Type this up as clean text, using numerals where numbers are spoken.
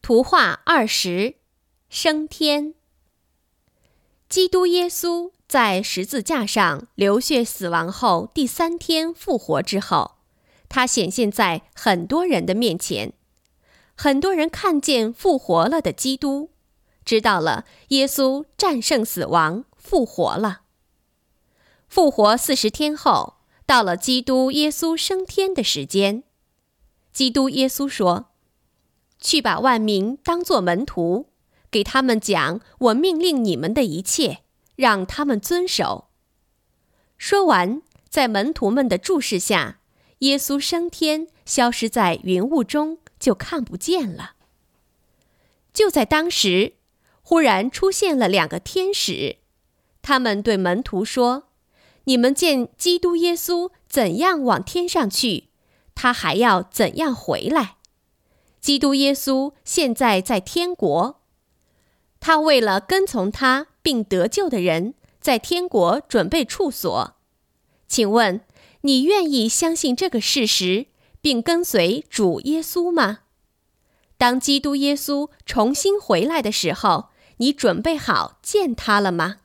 图画20，升天。基督耶稣在十字架上流血死亡后第3天复活之后，他显现在很多人的面前。很多人看见复活了的基督，知道了耶稣战胜死亡，复活了。复活40天后，到了基督耶稣升天的时间。基督耶稣说：“去把万民当作门徒，给他们讲我命令你们的一切，让他们遵守。”说完，在门徒们的注视下，耶稣升天，消失在云雾中，就看不见了。就在当时，忽然出现了2个天使，他们对门徒说：“你们见基督耶稣怎样往天上去，他还要怎样回来。基督耶稣现在在天国，他为了跟从他并得救的人，在天国准备处所。请问，你愿意相信这个事实，并跟随主耶稣吗？当基督耶稣重新回来的时候，你准备好见他了吗？”